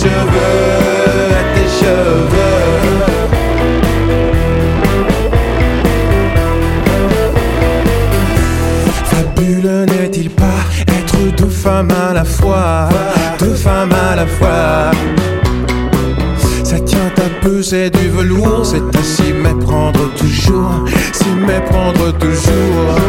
cheveux, à tes cheveux. Fabuleux n'est-il pas être deux femmes à la fois, deux femmes à la fois. Ça tient un peu, c'est du velours, c'est à s'y méprendre toujours, s'y méprendre toujours.